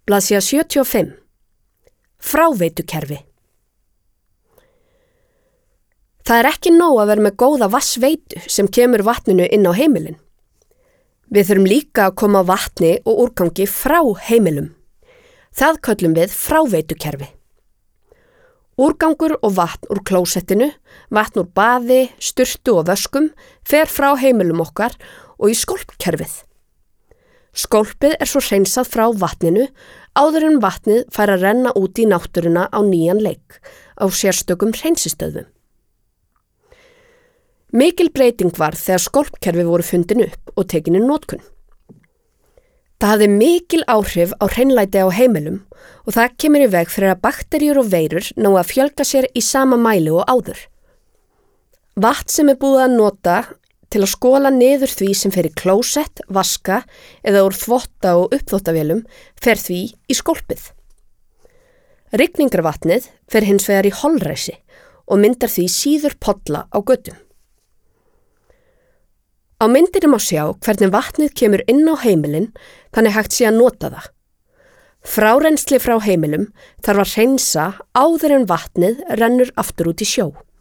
Blaðsíða 75. Fráveitukerfi. Það er ekki nóg að vera með góða vatnsveitu sem kemur vatninu inn á heimilin. Við þurfum líka að koma vatni og úrgangi frá heimilum. Það köllum við fráveitukerfi. Úrgangur og vatn úr klósettinu, vatn úr baði, sturtu og vöskum fer frá heimilum okkar og í skólpkerfið. Skólpið er svo hreinsað frá vatninu áður en vatnið fær að renna út í náttúruna á nýjan leik á sérstökum hreinsistöðvum. Mikil breyting var þegar skólpkerfi voru fundin upp og tekin í notkun. Það hafði mikil áhrif á hreinlæti á heimilum og það kemur í veg fyrir að bakteríur og veirur ná að fjölga sér í sama mæli og áður. Vatn sem er búið að nota til að skóla niður því sem fer í klósett, vaska eða úr þvotta og uppþvottavélum fer því í skólpið. Rigningarvatnið fer hins vegar í holræsi og myndar því síður polla á götum. Á myndinni má sjá hvernig vatnið kemur inn á heimilin þannig hægt sé að nota það. Frárensli frá heimilum þarf að hreinsa áður en vatnið rennur aftur út í sjó.